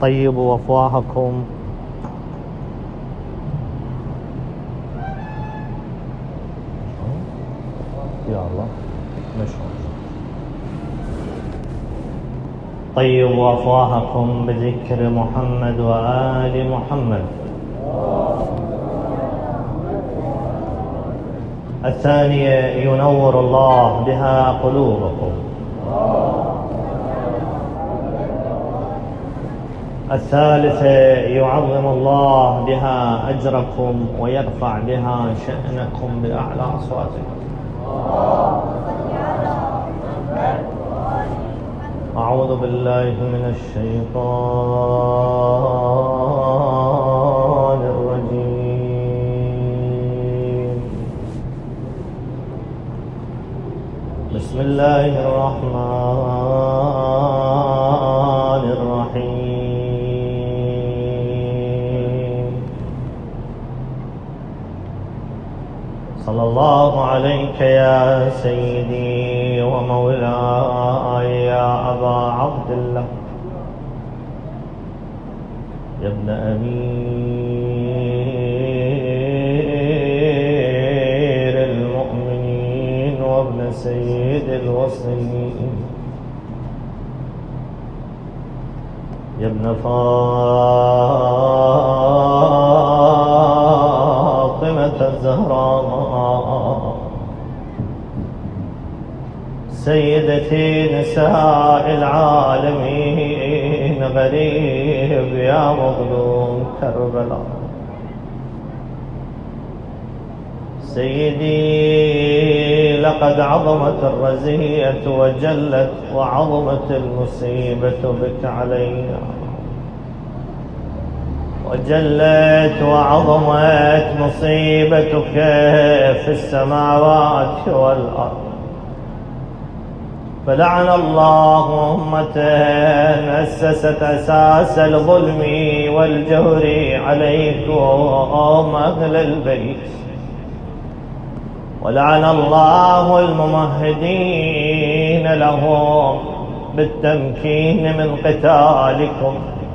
طيبوا أفواهكم يا الله طيبوا أفواهكم بذكر محمد وآل محمد. الثانية ينور الله بها قلوبكم. الثالثة يعظم الله بها أجركم ويرفع بها شأنكم بأعلى أصواتكم. أعوذ بالله من الشيطان الرجيم. بسم الله الرحمن الرحيم. صلى الله عليك يا سيدي ومولاي يا أبا عبد الله، يا ابن أمير المؤمنين وابن سيد الوصيين، يا ابن فاطمة الزهراء، سيدتي نساء العالمين، غريب يا مظلوم كربلاء. سيدي لقد عظمت الرزية وجلت وعظمت المصيبة بك علينا، وجلت وعظمت مصيبتك في السماوات والأرض. فلعن الله أمة أسست أساس الظلم والجور عليكم أهل البيت، ولعن الله الممهدين لهم بالتمكين من قتالكم،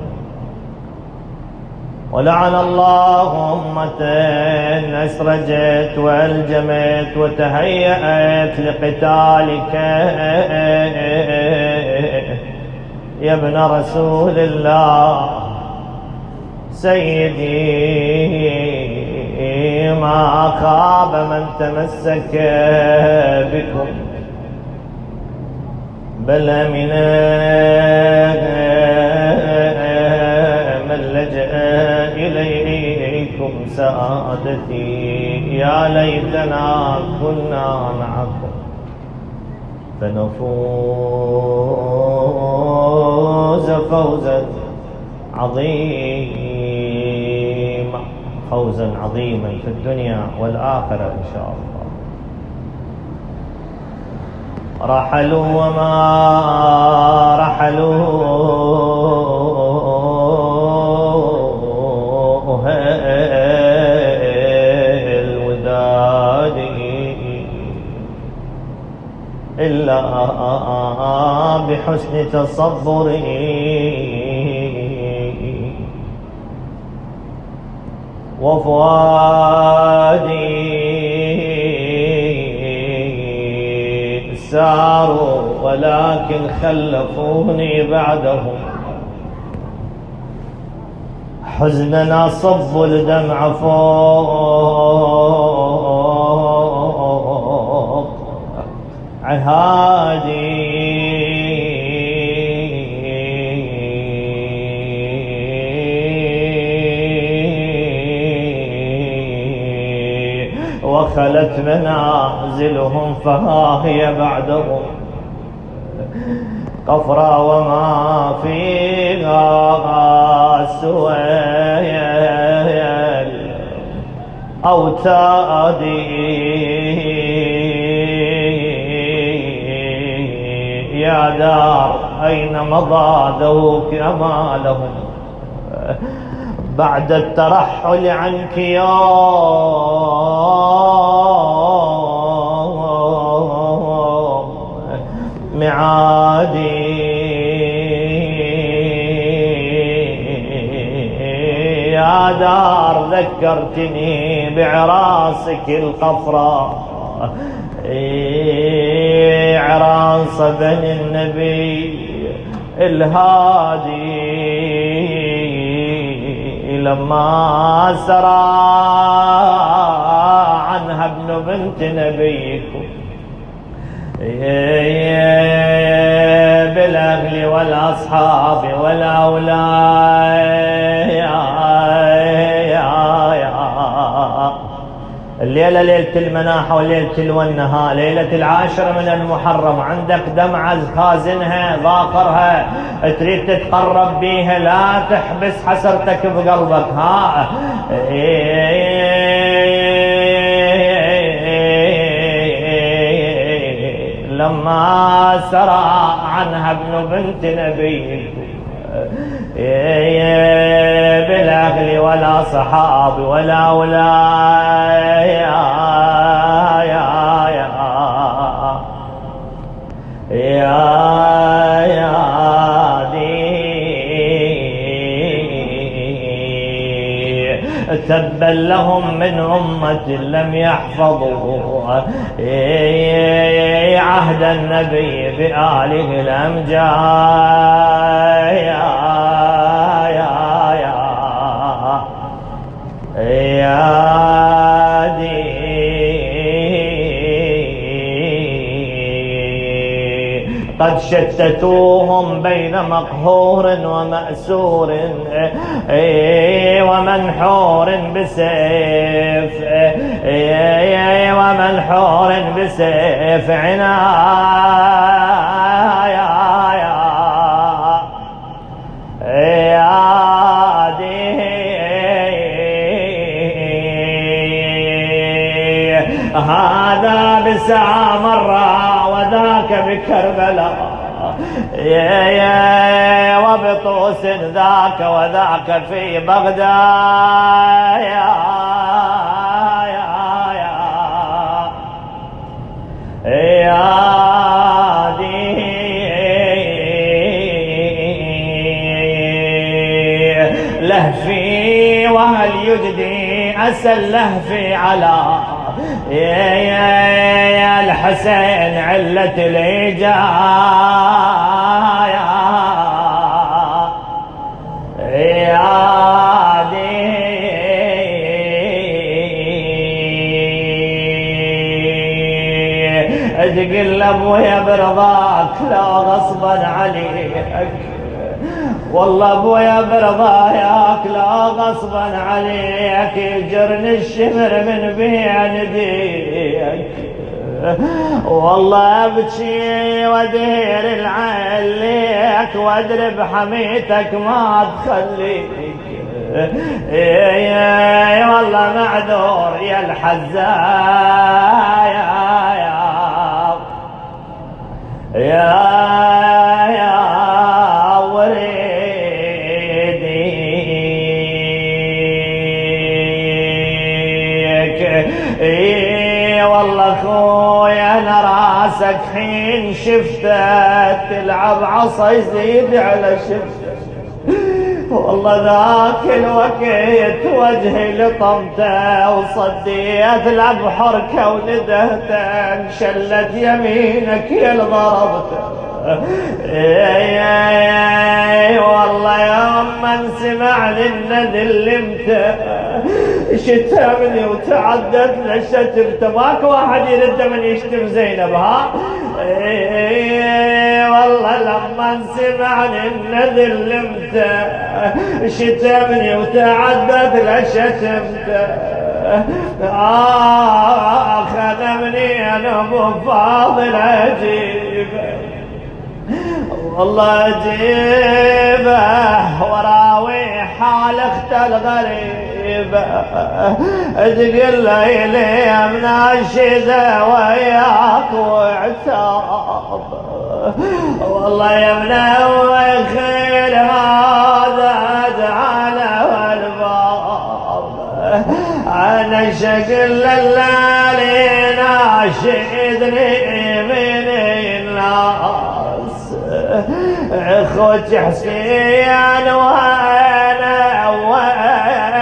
ولعن الله أمة أسرجت وألجمت وتهيأت لقتالك يا ابن رسول الله. سيدي ما خاب من تمسك بكم، بل من لجأ إليكم سعادتي. يا ليتنا كنا معكم فنفوز فوزا عظيما، فوزا عظيما في الدنيا والآخرة إن شاء الله. رحلوا وما رحلوا الوداد إلا بحسن تصبري وفؤادي ساروا ولكن خلفوني بعدهم، حزننا صبوا الدمع فوق عهادي، وخلت منازلهم فها هي بعدهم قفرا وما فيها سوى الأوتاد. يا دار أين مضى ذوق أمالهم بعد الترحل عنك يوم معادي. يا دار ذكرتني بعراسك القفراء، عراس بني النبي الهادي لما سرى عنها ابن بنت نبيكم بالأهل والأصحاب والأولاد. الليلة ليلة المناحة وليلة الونها، ليلة العاشرة من المحرم، عندك دمعة خازنها ذاكرها تريد تتقرب بيها، لا تحبس حسرتك بقلبك. ها لما سرى عنها ابن بنت نبيكم بالأهل والأصحاب والأولاد تبا لهم من أمة لم يحفظوا عهد النبي بآله الأمجاد. قد شتتوهم بين مقهور ومأسور ومنحور بسيف ومنحور بسيف عناية هذا بسعى مرة وذاك بكربلاء وبطوس ذاك وذاك في بغداد. لهفي وهل يجدي أسل لهفي على يا الحسين علة الإجاية يا دي تقل ابويا برضاك لا غصبا عليك، والله ابويا برضاياك لا غصبا عليك، يجرني الشمر من بين يديك، والله ابكي وادير العين ليك وادري بحميتك ما تخليك. والله معذور يا الحزايا يا والله خويا انا راسك حين شفته تلعب عصا يزيد على شفته، والله ذاك الوقت وجهي لطمته وصديت الابحر وندهته انشلت يمينك يا ضربته. والله يوم من سمعني الندلمته شتمني وتعدت لشتمته، ماكو واحد يرد من يشتم زينب. ها والله لما سمعني الندلمته شتمني وتعدت لشتمته، خدمني انا ابو فاضل اجيبه، والله اجيبه وراوي حال اخت الغريبه، تقول لي من الشده وياك وعتاب، والله يا ابن خير هذا على الباب، انا شكل الليالي ناشدني من الناس، اخوتي حسين وانا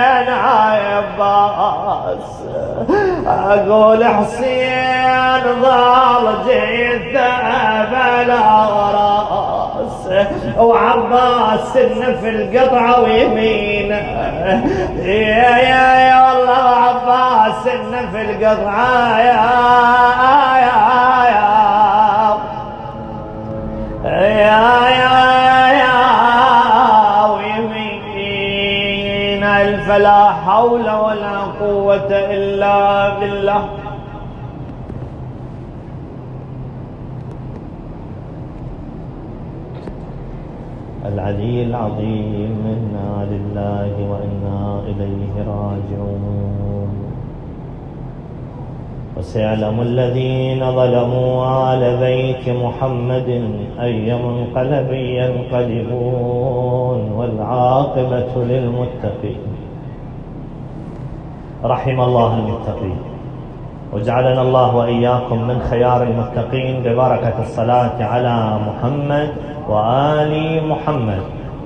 أقول حسين ظل جثة بلا راس وعباس سن في القطعة ويمينه يا والله وعباس سن في القطعة يا ويمين فلا حول ولا قوة إلا بالله. العلي العظيم إنا لله وإنا إليه راجعون. وسيعلم الذين ظلموا آل بيت محمد أي منقلب ينقلبون والعاقبة للمتقين. رحم الله المتقين وجعلنا الله وإياكم من خيار المتقين ببركة الصلاة على محمد وآل محمد.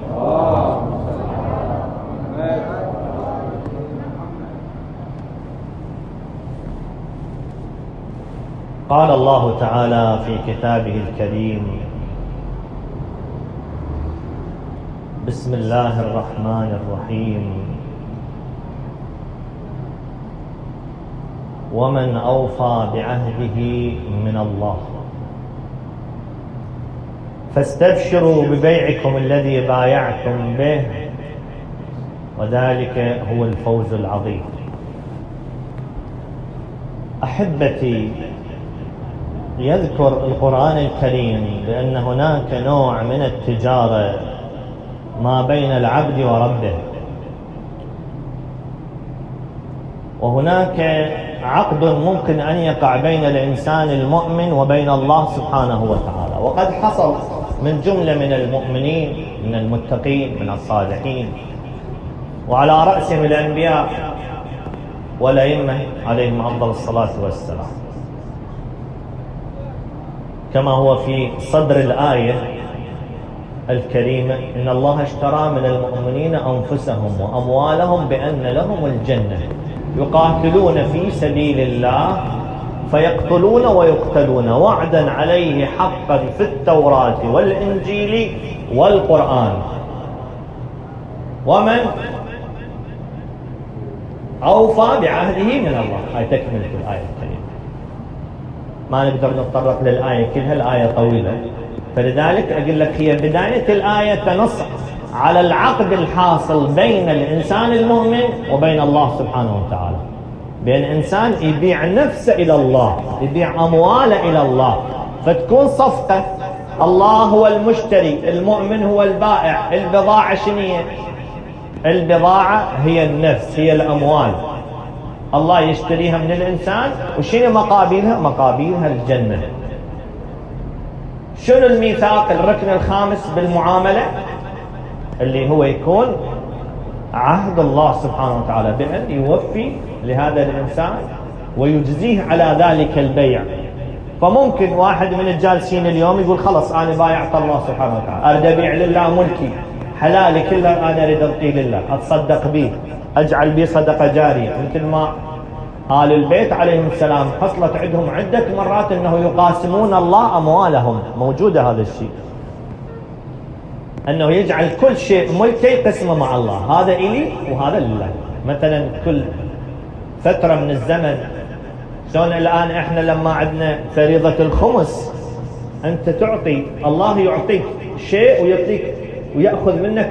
قال الله تعالى في كتابه الكريم: بسم الله الرحمن الرحيم: ومن أوفى بعهده من الله فاستبشروا ببيعكم الذي بايعتم به وذلك هو الفوز العظيم. أحبتي، يذكر القرآن الكريم بأن هناك نوع من التجارة ما بين العبد وربه، وهناك عقد ممكن أن يقع بين الإنسان المؤمن وبين الله سبحانه وتعالى. وقد حصل من جملة من المؤمنين من المتقين من الصالحين، وعلى رأسهم الأنبياء والأئمة عليهم أفضل الصلاة والسلام، كما هو في صدر الآية الكريمة: إن الله اشترى من المؤمنين أنفسهم وأموالهم بأن لهم الجنة يقاتلون في سبيل الله فيقتلون ويقتلون وعدا عليه حقا في التوراة والإنجيل والقرآن ومن أوفى بعهده من الله. هاي تكملة الآية الكريمة، ما نقدر نتطرق للآية كلها، الآية طويلة، فلذلك أقول لك هي بداية الآية تنص على العقد الحاصل بين الإنسان المؤمن وبين الله سبحانه وتعالى، بين إنسان يبيع نفسه إلى الله، يبيع أمواله إلى الله، فتكون صفقة. الله هو المشتري، المؤمن هو البائع. البضاعة شنية؟ البضاعة هي النفس، هي الأموال. الله يشتريها من الإنسان، وشنو مقابلها؟ مقابلها الجنة. شنو الميثاق؟ الركن الخامس بالمعاملة اللي هو يكون عهد الله سبحانه وتعالى بأن يوفي لهذا الإنسان ويجزيه على ذلك البيع. فممكن واحد من الجالسين اليوم يقول خلص أنا بايعت الله سبحانه وتعالى، أريد أبيع لله ملكي حلالي كله، أنا أريد أعطيه لله، أتصدق به، أجعل به صدقة جارية، مثل ما آل البيت عليهم السلام حصلت عندهم عدة مرات أنه يقاسمون الله أموالهم. موجودة هذا الشيء، أنه يجعل كل شيء ملكه يقسمه مع الله، هذا إلي وهذا لله. مثلا كل فترة من الزمن، شلون الآن إحنا لما عندنا فريضة الخمس، أنت تعطي، الله يعطيك شيء ويعطيك ويأخذ منك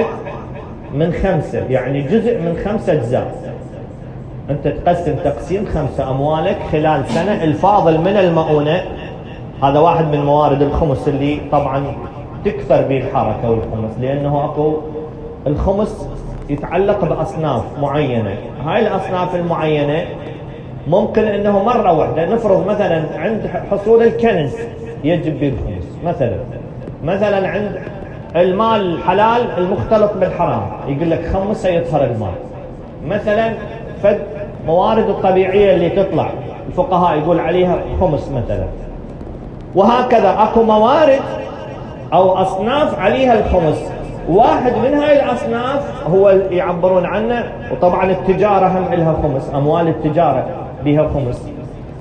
1/5، يعني جزء من 5 أجزاء. أنت تقسم تقسيم 5 أموالك خلال سنة، الفاضل من المؤونة هذا واحد من موارد الخمس اللي طبعا تكثر به الحركة والخمس، لأنه أكو الخمس يتعلق بأصناف معينة. هاي الأصناف المعينة ممكن أنه مرة واحدة، نفرض مثلا عند حصول الكنز يجب به الخمس، مثلا عند المال الحلال المختلط بالحرام يقول لك 5 يطهر المال. مثلا فد موارد الطبيعية اللي تطلع الفقهاء يقول عليها 5 مثلا، وهكذا أكو موارد أو أصناف عليها الخمس. واحد من هاي الأصناف هو يعبرون عنه، وطبعا التجارة هم لها خمس، أموال التجارة بها خمس،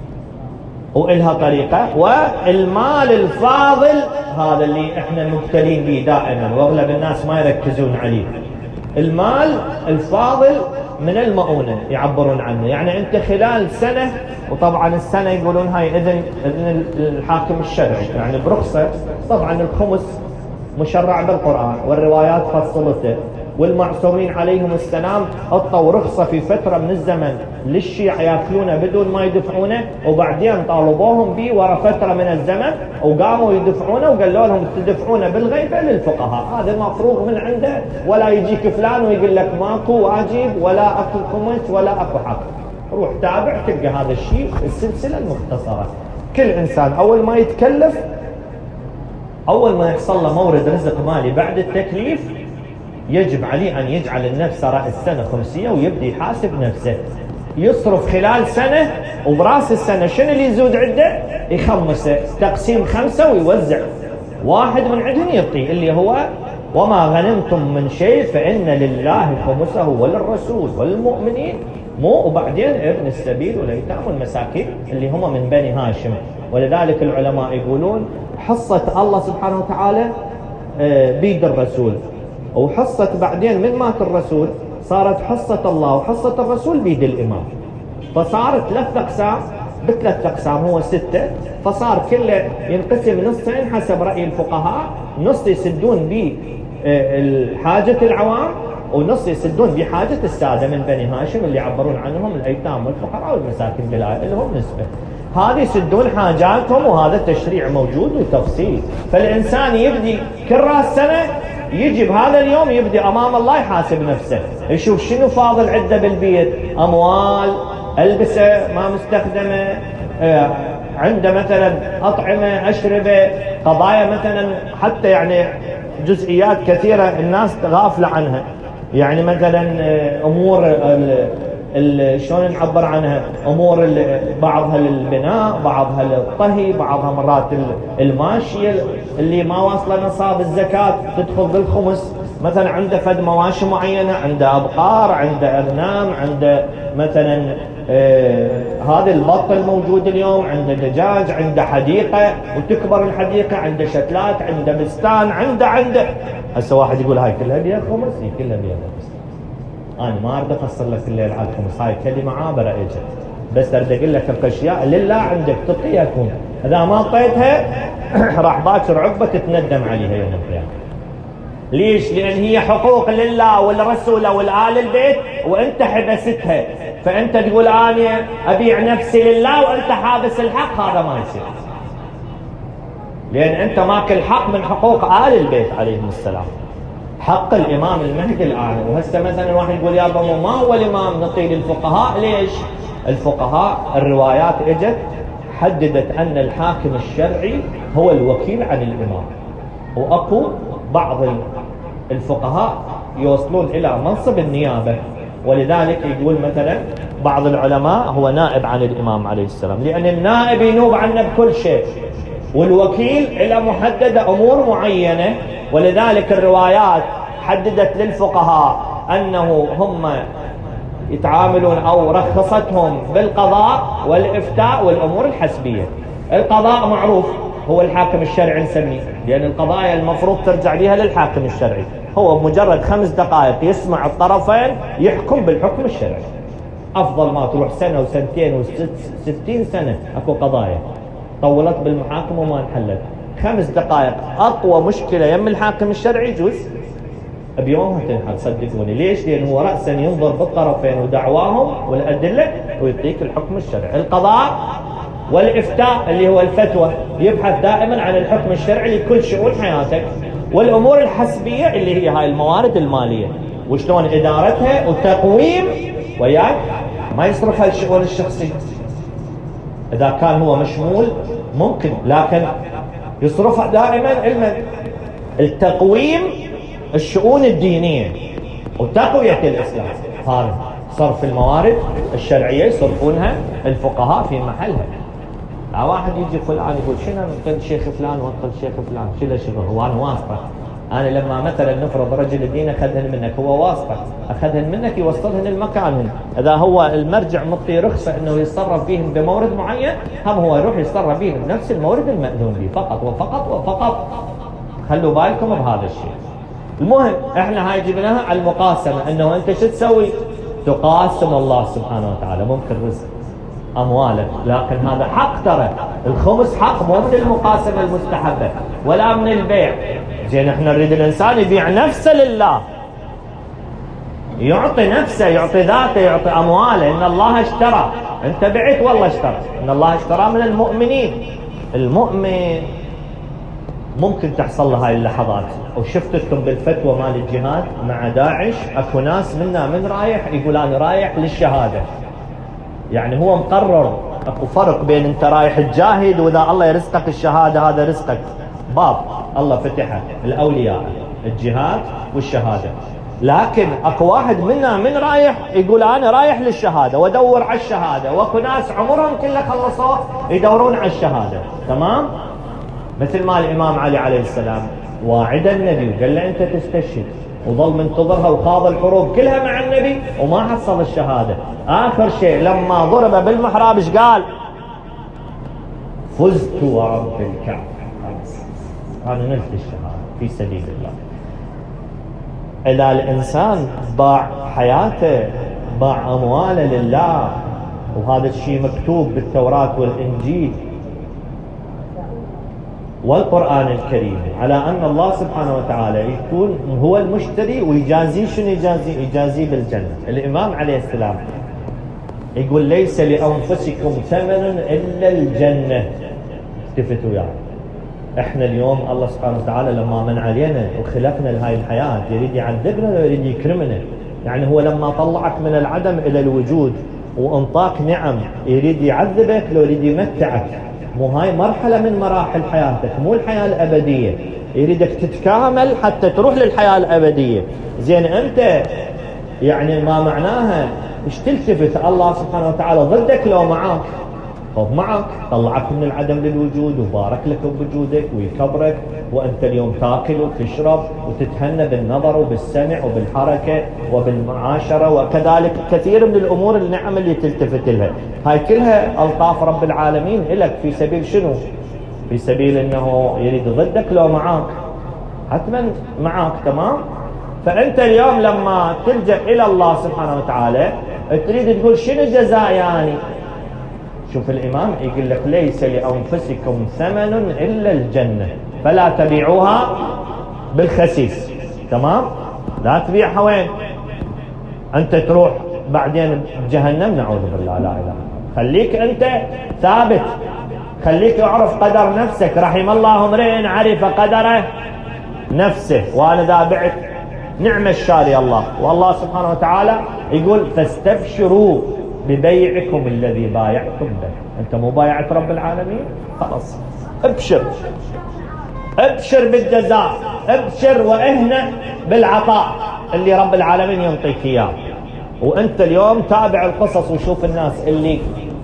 وإلها طريقة. والمال الفاضل هذا اللي احنا مبتلين به دائما واغلب الناس ما يركزون عليه، المال الفاضل من المؤونة يعبرون عنه. يعني انت خلال سنة، وطبعا السنة يقولون هاي اذن الحاكم الشرعي يعني برخصة، طبعا الخمس مشرع بالقرآن والروايات فصلته، والمعصومين عليهم السلام اعطوا رخصة في فترة من الزمن للشيعة ياكلونه بدون ما يدفعونه، وبعدين طالبوهم به ورا فترة من الزمن وقاموا يدفعونه وقالوا لهم تدفعونه بالغيبة للفقهاء، هذا مفروغ من عنده، ولا يجيك فلان ويقول لك ماكو واجب ولا اكو خمس ولا اكو حق. روح تابع تلقى هذا الشيء السلسلة المختصرة. كل انسان اول ما يتكلف، اول ما يحصل له مورد رزق مالي بعد التكليف، يجب عليه أن يجعل النفس رأس السنة خمسية ويبدي يحاسب نفسه، يصرف خلال سنة، وبراس السنة شنو اللي يزود عنده يخمسه، تقسيم 5 ويوزع واحد من عندهم يعطي اللي هو وما غنمتم من شيء فإن لله خمسه وللرسول وللمؤمنين، وبعدين ابن السبيل والأيتام والمساكين اللي هم من بني هاشم. ولذلك العلماء يقولون حصة الله سبحانه وتعالى بيد الرسول، وحصة بعدين من مات الرسول صارت حصة الله وحصة الرسول بيد الإمام، فصارت 3 أقسام ب3 أقسام هو 6، فصار كله ينقسم نصين حسب رأي الفقهاء، نص يسدون به حاجة العوام، ونص يسدون بحاجة السادة من بني هاشم اللي يعبرون عنهم الأيتام والفقراء والمساكين بالآية اللي هم نسبة، هذه يسدون حاجاتهم، وهذا تشريع موجود وتفصيل. فالإنسان يبدي كل رأس سنة يجي بهذا اليوم يبدي أمام الله يحاسب نفسه، يشوف شنو فاضل عنده بالبيت، أموال، ألبسة ما مستخدمة، عنده مثلا أطعمة، أشربة، قضايا مثلا، حتى يعني جزئيات كثيرة الناس غافلة عنها، يعني مثلا أمور شلون نعبر عنها، امور بعضها للبناء، بعضها للطهي، بعضها مرات الماشيه اللي ما واصله نصاب الزكاه تدخل بالخمس، مثلا عنده فد مواشي معينه، عنده ابقار، عنده اغنام، عنده مثلا هذا البط الموجود اليوم، عنده دجاج، عنده حديقه وتكبر الحديقه، عنده شتلات، عنده بستان، عنده هسه واحد يقول هاي كلها بيها خمس، هي كلها بيها خمس. أنا ما أريد أفصل لك الليل على الخمس، هاي كلمة عابرة إجت، بس أريد أقول لك الأشياء لله عندك تطيها يكون، إذا ما أعطيتها راح باكر عقبة تتندم عليها يوم القيامة. ليش؟ لأن هي حقوق لله والرسول والآل البيت وأنت حبستها، فأنت تقول أنا أبيع نفسي لله وأنت حابس الحق، هذا ما يصير، لأن أنت ماكل حق من حقوق آل البيت عليهم السلام، حق الإمام المهدي الآن. وهسه مثلا واحد يقول يا بابا ما هو الإمام نطيل الفقهاء، ليش؟ الفقهاء الروايات اجت حددت أن الحاكم الشرعي هو الوكيل عن الإمام، وأكو بعض الفقهاء يوصلون إلى منصب النيابة، ولذلك يقول مثلا بعض العلماء هو نائب عن الإمام عليه السلام، لأن النائب ينوب عنه بكل شيء، والوكيل إلى محددة أمور معينة. ولذلك الروايات حددت للفقهاء أنه هم يتعاملون أو رخصتهم بالقضاء والإفتاء والأمور الحسبية. القضاء معروف هو الحاكم الشرعي نسميه، لأن القضايا المفروض ترجع بها للحاكم الشرعي، هو بمجرد 5 دقائق يسمع الطرفين يحكم بالحكم الشرعي، أفضل ما تروح سنة وسنتين و60 سنة أكو قضايا طولت بالمحاكم وما انحلت. 5 دقائق أقوى مشكلة يم الحاكم الشرعي يجوز بيومها تنحل، صدقوني. ليش؟ لأنه هو رأسا ينظر بالطرفين ودعواهم والأدلة ويعطيك الحكم الشرعي. القضاء والإفتاء اللي هو الفتوى يبحث دائما عن الحكم الشرعي لكل شؤون حياتك. والأمور الحسبية اللي هي هاي الموارد المالية وشلون إدارتها وتقويم، وياك ما يصرفها الشؤون الشخصية، إذا كان هو مشمول ممكن، لكن يصرفها دائما التقويم الشؤون الدينية وتقوية الإسلام، هذا صرف الموارد الشرعية يصرفونها الفقهاء في محلها. لا واحد يجي فلان يقول شنو نقل شيخ فلان ونقل شيخ فلان، شنو هو أنا واسطة، أنا لما مثلا نفرض رجل الدين أخذهن منك، هو واسطة، أخذهن منك يوصلهن المكان، إذا هو المرجع مطي رخصة أنه يتصرف فيهن بمورد معين، هم هو يروح يتصرف فيهن بنفس المورد المأذون به فقط وفقط وفقط. خلوا بالكم بهذا الشيء. المهم احنا هاي جبناها على المقاسمة، انه انت شو تسوي؟ تقاسم الله سبحانه وتعالى، ممكن رزق اموالك، لكن هذا حق، ترى الخمس حق، مو من المقاسمة المستحبة ولا من البيع. زين احنا نريد الانسان يبيع نفسه لله، يعطي نفسه، يعطي ذاته، يعطي امواله. ان الله اشترى، انت بعت والله اشترى، ان الله اشترى من المؤمنين. المؤمن ممكن تحصل له هاي اللحظات. وشفتكم بالفتوى مال الجهاد مع داعش، اكو ناس منا من رايح يقول انا رايح للشهاده، يعني هو مقرر. اكو فرق بين انت رايح تجاهد واذا الله يرزقك الشهاده، هذا رزقك، باب الله فتحه الاولياء، الجهاد والشهاده. لكن اكو واحد منا من رايح يقول انا رايح للشهاده وادور على الشهاده، واكو ناس عمرهم كله خلصوا يدورون على الشهاده. تمام؟ مثل ما الامام علي عليه السلام واعد النبي وقال له انت تستشهد، وظل منتظرها وخاض الحروب كلها مع النبي وما حصل الشهاده. اخر شيء لما ضرب بالمحراب ايش قال؟ فزت ورب الكعبه، انا نلت الشهاده في سبيل الله. اذا الانسان باع حياته، باع امواله لله، وهذا الشيء مكتوب بالتوراة والانجيل والقرآن الكريم على أن الله سبحانه وتعالى يكون هو المشتري ويجازيه. شنو يجازيه؟ يجازيه بالجنة. الإمام عليه السلام يقول ليس لأنفسكم ثمن إلا الجنة. التفتوا يعني احنا اليوم الله سبحانه وتعالى لما من علينا وخلقنا لهاي الحياة يريد يعذبنا ولا يريد يكرمنا؟ يعني هو لما طلعك من العدم إلى الوجود وانطاك نعم يريد يعذبك لو يريد يمتعك؟ مو هاي مرحلة من مراحل حياتك، مو الحياة الأبدية. يريدك تتكامل حتى تروح للحياة الأبدية. زين أنت يعني ما معناها مش تلتفت الله سبحانه وتعالى ضدك لو معاك؟ هو معك، طلعك من العدم للوجود وبارك لك بوجودك ويكبرك، وأنت اليوم تاكل وتشرب وتتهنى بالنظر وبالسمع وبالحركة وبالمعاشرة، وكذلك كثير من الأمور النعم اللي تلتفت لها. هاي كلها ألطاف رب العالمين إلك في سبيل شنو؟ في سبيل أنه يريد ضدك لو معاك، حتما معاك. تمام؟ فأنت اليوم لما تلجأ إلى الله سبحانه وتعالى تريد تقول شنو جزاء يعني؟ شوف الإمام يقول لك ليس لأنفسكم ثمن إلا الجنة فلا تبيعوها بالخسيس. تمام؟ لا تبيعها وين؟ أنت تروح بعدين بجهنم، نعوذ بالله، لا إله. خليك أنت ثابت، خليك اعرف قدر نفسك. رحم الله امرئ عرف قدر نفسه، وأنا ذا بعت نعم الشاري الله. والله سبحانه وتعالى يقول فاستبشروا ببيعكم الذي بايعتم به. أنت مو بايعت رب العالمين؟ خلاص ابشر، ابشر بالجزاء، ابشر واهنأ بالعطاء اللي رب العالمين ينطيك اياه. وانت اليوم تابع القصص وشوف الناس اللي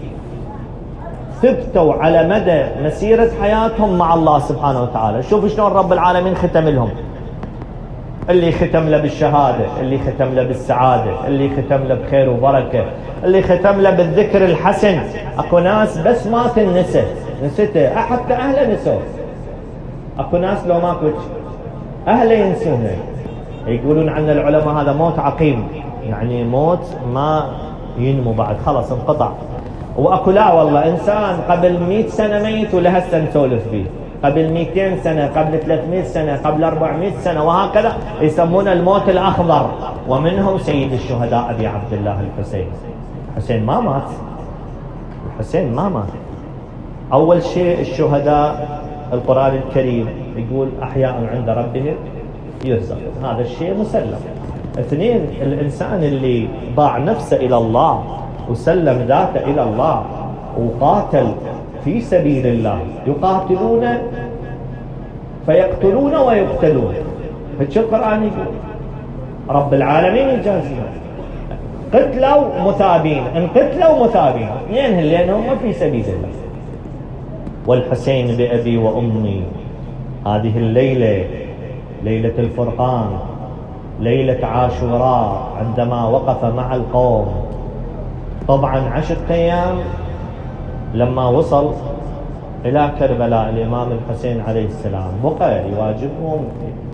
ثبتوا على مدى مسيرة حياتهم مع الله سبحانه وتعالى. شوف شلون رب العالمين ختم لهم، اللي ختم له بالشهادة، اللي ختم له بالسعادة، اللي ختم له بخير وبركة، اللي ختم له بالذكر الحسن. اكو ناس بس ما تنسى، نسيته حتى اهله نسوه. اكو ناس لو ماكو اهله ينسونه. يقولون عن العلماء هذا موت عقيم، يعني موت ما ينمو بعد، خلاص انقطع. واكو لا والله انسان قبل 100 سنة ميت ولهسه نسولف فيه، قبل 200 سنة، قبل 300 سنة، قبل 400 سنة، وهكذا. يسمونه الموت الأخضر. ومنهم سيد الشهداء أبي عبد الله الحسين. الحسين ما مات، الحسين ما مات. أول شيء الشهداء القرآن الكريم يقول أحياء عند ربهم يرزق، هذا الشيء مسلم. اثنين، الإنسان اللي باع نفسه إلى الله وسلم ذاته إلى الله وقاتل في سبيل الله، يقاتلون فيقتلون ويقتلون. فشو القرآن يقول؟ رب العالمين يجازيهم. قتلوا مثابين، ان قتلوا مثابين، اثنين لأنهم في سبيل الله. والحسين بأبي وأمي، هذه الليلة ليلة الفرقان، ليلة عاشوراء، عندما وقف مع القوم. طبعا 10 أيام لما وصل إلى كربلاء الإمام الحسين عليه السلام بقى يواجههم،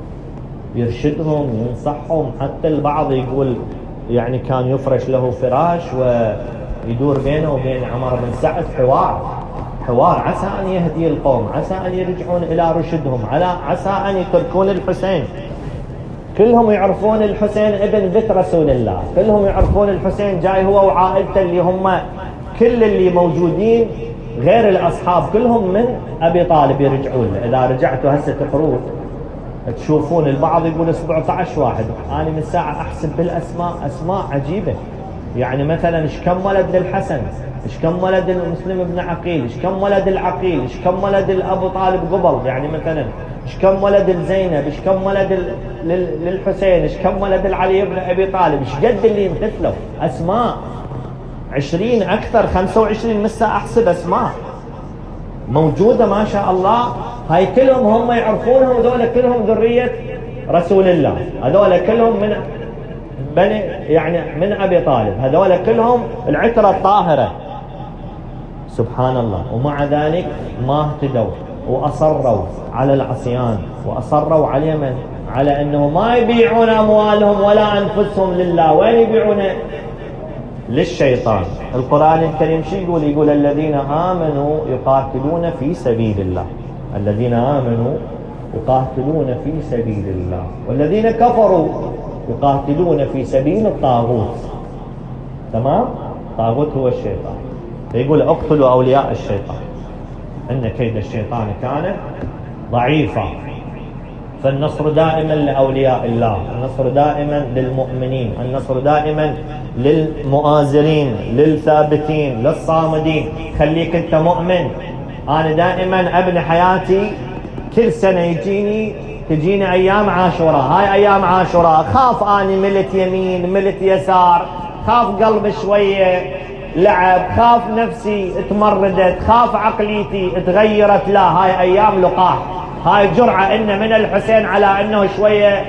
يرشدهم، ينصحهم. حتى البعض يقول يعني كان يفرش له فراش ويدور بينه وبين عمر بن سعد حوار عسى أن يهدي القوم، عسى أن يرجعون إلى رشدهم، عسى أن يتركون الحسين. كلهم يعرفون الحسين ابن بنت رسول الله، كلهم يعرفون الحسين جاي هو وعائلته اللي هم كل اللي موجودين غير الأصحاب كلهم من أبي طالب يرجعون. إذا رجعتوا هسه تقرون تشوفون البعض يقول 17 واحد. أنا من ساعة أحسب بالأسماء، أسماء عجيبة. يعني مثلا إيش كم ولد للحسن، إيش كم ولد المسلم بن عقيل، إيش كم ولد العقيل، إيش كم ولد الأبو طالب قبل. يعني مثلا إيش كم ولد الزينب، إيش كم ولد للحسين، إيش كم ولد العلي بن أبي طالب، إيش قد اللي يمتثلوا. أسماء 20 أكثر 25 مسا أحسب أسماء موجودة ما شاء الله. هاي كلهم هم يعرفونهم، هذول كلهم ذرية رسول الله، هذول كلهم من بني يعني من أبي طالب، هذول كلهم العترة الطاهرة. سبحان الله. ومع ذلك ما اهتدوا وأصروا على العصيان، وأصروا على من؟ على أنه ما يبيعون أموالهم ولا أنفسهم لله. وين يبيعون؟ للشيطان. القرآن الكريم شو يقول؟ يقول الذين آمنوا يقاتلون في سبيل الله، الذين آمنوا يقاتلون في سبيل الله، والذين كفروا يقاتلون في سبيل الطاغوت. تمام؟ الطاغوت هو الشيطان. يقول اقتلوا أولياء الشيطان إن كيد الشيطان كان ضعيفا. فالنصر دائما لأولياء الله، النصر دائما للمؤمنين، النصر دائما للمؤازرين، للثابتين، للصامدين. خليك انت مؤمن. انا دائما ابني حياتي كل سنة تجيني ايام عاشوراء. هاي ايام عاشوراء خاف اني ملت يمين ملت يسار، خاف قلبي شوية لعب، خاف نفسي تمردت، خاف عقليتي تغيرت. لا، هاي ايام لقاح، هاي جرعة إن من الحسين على أنه شوية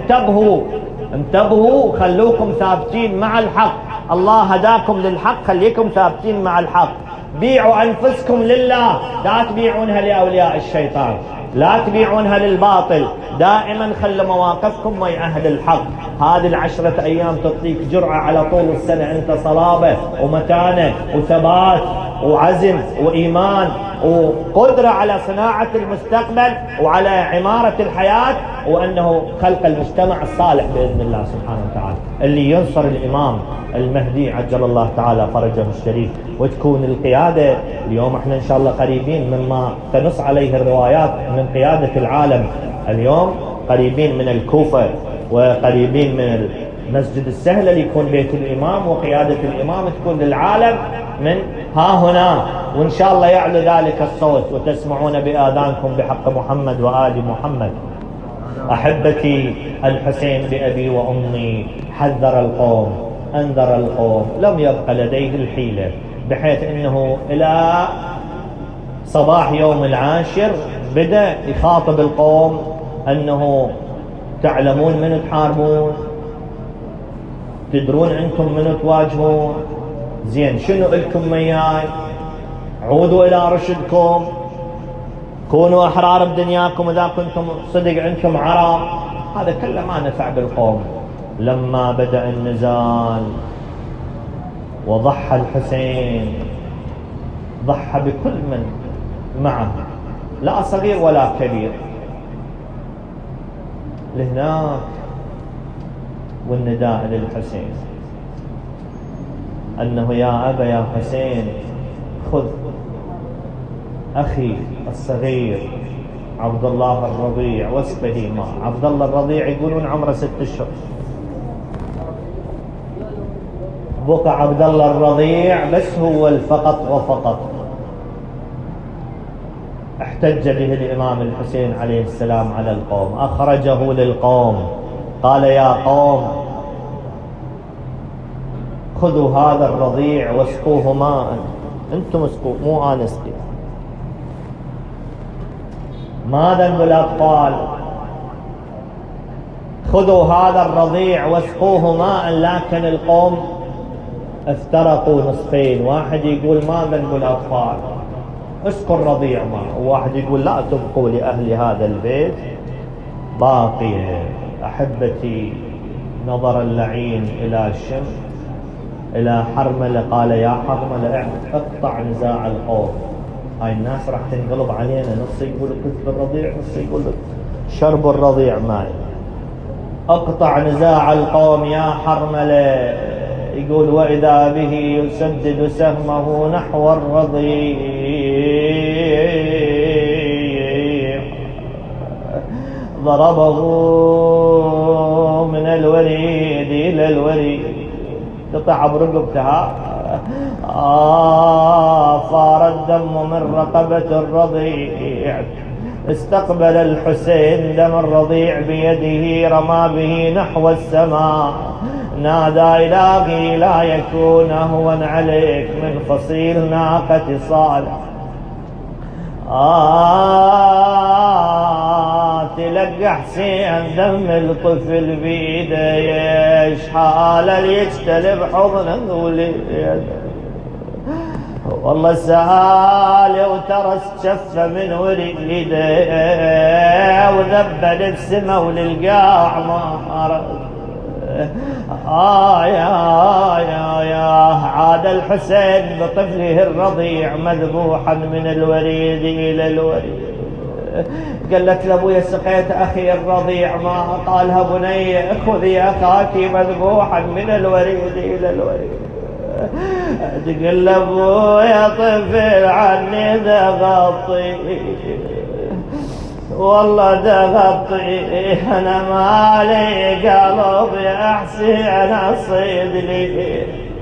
انتبهوا، خلوكم ثابتين مع الحق. الله هداكم للحق، خليكم ثابتين مع الحق. بيعوا أنفسكم لله، لا تبيعونها لأولياء الشيطان، لا تبيعونها للباطل. دائما خلوا مواقفكم مع أهل الحق. هذه 10 أيام تعطيك جرعة على طول السنة. أنت صلابة ومتانة وثبات وعزم وإيمان وقدرة على صناعة المستقبل وعلى عمارة الحياة، وأنه خلق المجتمع الصالح بإذن الله سبحانه وتعالى اللي ينصر الإمام المهدي عجل الله تعالى فرجه الشريف. وتكون القيادة اليوم احنا إن شاء الله قريبين مما تنص عليه الروايات من قيادة العالم. اليوم قريبين من الكوفة وقريبين من مسجد السهل اللي يكون بيت الإمام، وقيادة الإمام تكون للعالم من ها هنا. وإن شاء الله يعلو ذلك الصوت وتسمعون بآذانكم بحق محمد وآل محمد. أحبتي، الحسين بأبي وأمي حذر القوم، أنذر القوم، لم يبق لديه الحيلة، بحيث أنه إلى صباح يوم 10 بدأ يخاطب القوم أنه تعلمون من تحاربون، تدرون أنتم من تواجهون، زين شنو لكم مياي، عودوا إلى رشدكم، كونوا أحرار بدنياكم إذا كنتم صدق عندكم عرى. هذا كله ما نفع بالقوم. لما بدأ النزال وضحى الحسين، ضحى بكل من معه، لا صغير ولا كبير، لهناك والنداء للحسين أنه يا أبا يا حسين خذ أخي الصغير عبد الله الرضيع واسقه ماء. عبد الله الرضيع يقولون عمره 6 أشهر. بقى عبد الله الرضيع بس هو فقط وفقط. احتج به الإمام الحسين عليه السلام على القوم، أخرجه للقوم، قال يا قوم خذوا هذا الرضيع واسقوه ماء، انتم اسقوا مو انا اسقي. ما ذنب الأطفال؟ خذوا هذا الرضيع واسقوه ماء. لكن القوم افترقوا نصفين، واحد يقول ما ذنب الأطفال، اسقوا الرضيع ماء، وواحد يقول لا، تبقوا لأهل هذا البيت باقية. أحبتي، نظر اللعين إلى الشمس إلى حرملة، قال يا حرملة اقطع نزاع القوم، هاي الناس راح تنقلب علينا، نص يقول كذب الرضيع، نص يقول شرب الرضيع ماي. اقطع نزاع القوم يا حرملة. يقول وإذا به يسدد سهمه نحو الرضيع، ضربه من الوريد إلى الوريد، قطع برقبتها، فار الدم من رقبة الرضيع. استقبل الحسين دم الرضيع بيده، رمى به نحو السماء، نادى إلهي لا يكون أهون عليك من فصيل ناقة صالح. تلقى حسين دم الطفل بيده، حاله ليجتلب حضنه وليده، والله سالي وترس شفه من وريده، وذبل السما وللقاع ما رد. يا عاد الحسين بطفله الرضيع مذبوحا من الوريد إلى الوريد. قالت لابويا سقيت أخي الرضيع ما، قالها بني خذي أخاك مذبوحا من الوريد إلى الوريد. تقول لابويا طفل عني ضغطي، والله ضغطي أنا مالي قلب يا حسين أصيد لي،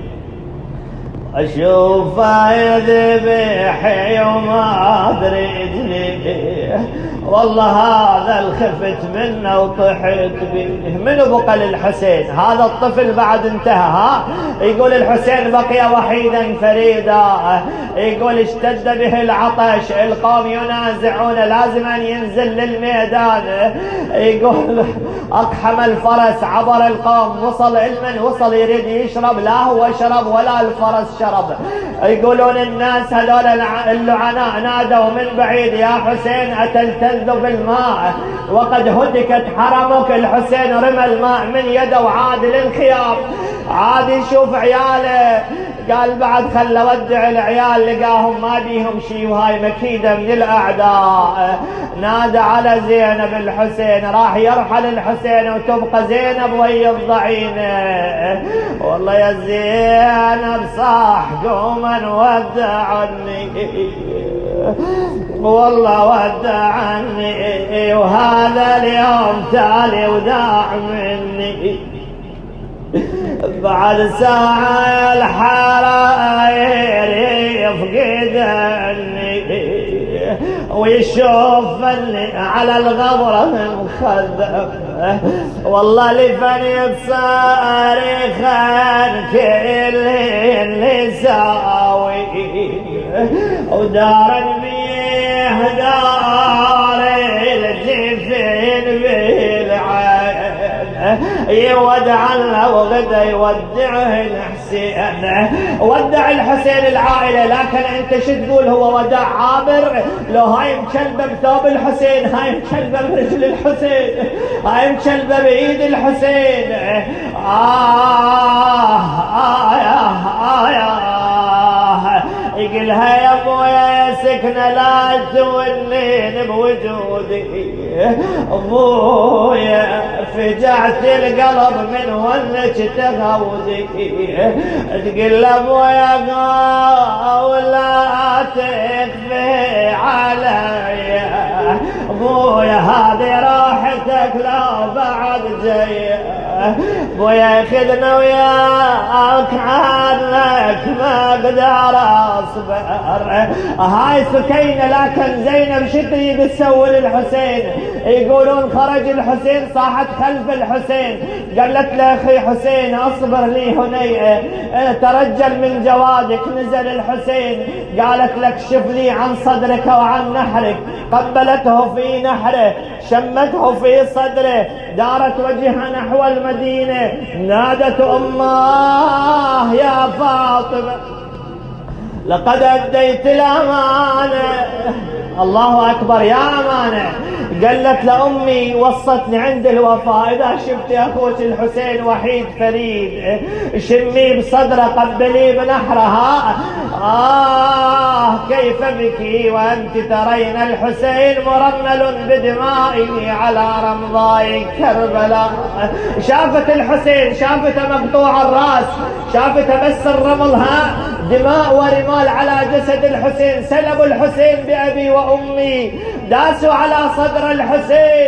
أشوفه يذبح وما أدري رجلي، والله هذا الخفت منه وطحت به. منو بقى للحسين؟ هذا الطفل بعد انتهى. يقول الحسين بقي وحيدا فريدا، يقول اشتد به العطش، القوم ينازعون لازم أن ينزل للميدان. يقول أقحم الفرس، عبر القوم، وصل المن وصل يريد يشرب، لا هو شرب ولا الفرس شرب. يقولون الناس هذول اللعناء نادوا من بعيد يا حسين أتلتذ بالماء وقد هتكت حرمك. الحسين رمى الماء من يده وعاد للخيام، عاد يشوف عياله، قال بعد خل ودع العيال، لقاهم ما بيهم شي وهاي مكيدة من الأعداء. نادى على زينب الحسين، راح يرحل الحسين وتبقى زينب وهي الضعينة. والله يا زينب صاح قوما ودعني، والله ودعني، وهذا اليوم تالي وداع مني. بعد ساعة الحراير يفقدني، ويشوفني على الغبرة مخذب، والله لفني بصارخا كل اللي ساوي، ودار بيه دار الجفين بالعين، يودع الله وغدا يودعه الحسين. ودع الحسين العائلة، لكن انت شو تقول؟ هو وداع عابر؟ لو هاي مكلبة بثوب الحسين، هاي مكلبة برجل الحسين، هاي مكلبة بإيد الحسين. يقلها يا ابويا يا سكنة لا تولين بوجودي، ابويا فجعت القلب من ولك تغودي. تقل ابويا ولا تخفي علي، ابويا هذه راحتك لا بعد جايه، بويا خذنا وياك عنك ما اقدر اصبر. هاي سكينة لكن زينب شو تريد تسوي للحسين؟ يقولون خرج الحسين صاحت خلف الحسين، قالت له اخي حسين اصبر لي هنيئة، ترجل من جوادك. نزل الحسين قالت لك شف لي عن صدرك وعن نحرك، قبلته في نحره شمته في صدره، دارت وجهها نحو المدينة، نادت أماه يا فاطمة لقد أديت الأمانة. الله أكبر يا أمانة. قالت لأمي وصتني عند الوفاة إذا شفت أخوك الحسين وحيد فريد شمي بصدره قبلي بنحرها. كيف بك وأنت ترين الحسين مرمل بدمائه على رمضاء كربلاء. شافت الحسين، شافته مقطوع الرأس، شافته بس الرمل دماء ورمال على جسد الحسين. سلبوا الحسين بأبي وأمي، داسوا على صدر الحسين.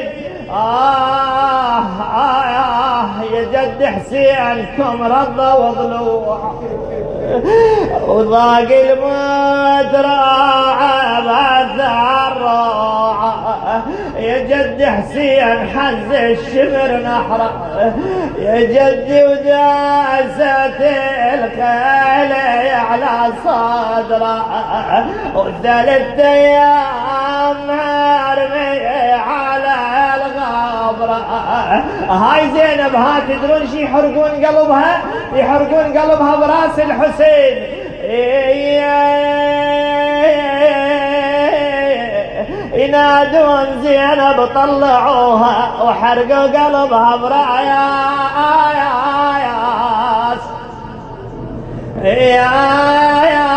يا جد حسين كم رضى وضلوع وضاق الموت راعة بأثار روعة. يا جد حسين حز الشمر نحره، يا جدي وداست الخيل على صدره، وثلاث ايام مرمي على الغبره. هاي زينب تدرون شي يحرقون قلبها؟ يحرقون قلبها براس الحسين. ينادون زينب طلعوها وحرقوا قلبها براس يا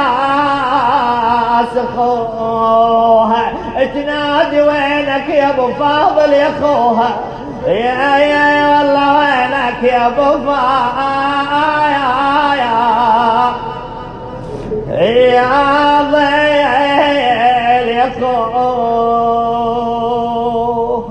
اخوها. تنادي وينك يا ابو فاضل يا اخوها، يا والله وينك يا ابو فاضل يا ضيل يا اخوها.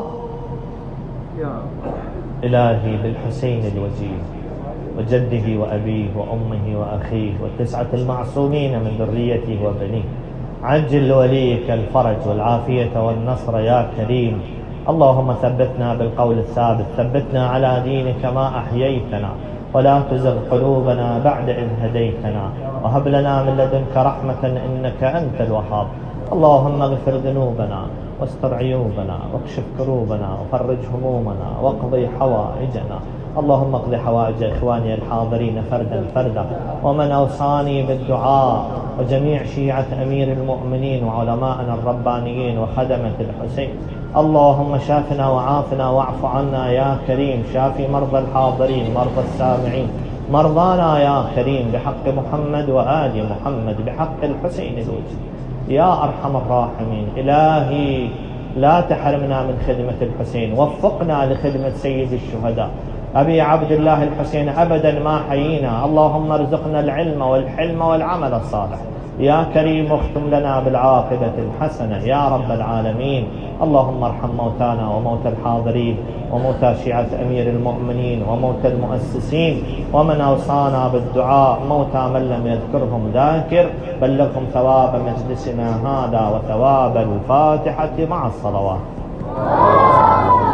إلهي بالحسين الوجيه وجده وأبيه وأمه وأخيه والتسعة المعصومين من ذريته وبنيه، عجل لوليك الفرج والعافية والنصر يا كريم. اللهم ثبتنا بالقول الثابت، ثبتنا على دينك ما أحييتنا، ولا تزغ قلوبنا بعد إذ هديتنا، وهب لنا من لدنك رحمة إنك أنت الوهاب. اللهم اغفر ذنوبنا واستر عيوبنا واكشف كروبنا وفرج همومنا واقضي حوائجنا. اللهم اقض حوائج إخواني الحاضرين فردا فردا، ومن أوصاني بالدعاء، وجميع شيعة أمير المؤمنين وعلماءنا الربانيين وخدمة الحسين. اللهم شافنا وعافنا واعف عنا يا كريم. شافي مرضى الحاضرين، مرضى السامعين، مرضانا يا كريم، بحق محمد وآل محمد، بحق الحسين الوجه يا أرحم الراحمين. إلهي لا تحرمنا من خدمة الحسين، وفقنا لخدمة سيد الشهداء أبي عبد الله الحسين أبدا ما حيينا. اللهم ارزقنا العلم والحلم والعمل الصالح يا كريم، واختم لنا بالعاقبة الحسنة يا رب العالمين. اللهم ارحم موتانا وموتى الحاضرين وموتى شيعة أمير المؤمنين وموتى المؤسسين، ومن أوصانا بالدعاء، موتى من لم يذكرهم ذاكر. بلغهم ثواب مجلسنا هذا وثواب الفاتحة مع الصلوات.